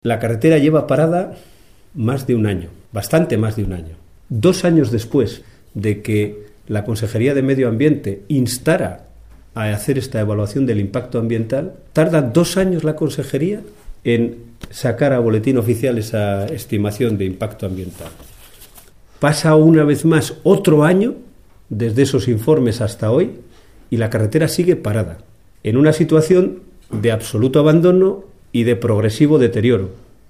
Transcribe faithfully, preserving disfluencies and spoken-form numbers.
La carretera lleva parada más de un año, bastante más de un año. Dos años después de que la Consejería de Medio Ambiente instara a hacer esta evaluación del impacto ambiental, tarda dos años la Consejería en sacar a boletín oficial esa estimación de impacto ambiental. Pasa una vez más otro año desde esos informes hasta hoy y la carretera sigue parada, en una situación de absoluto abandono y de progresivo deterioro.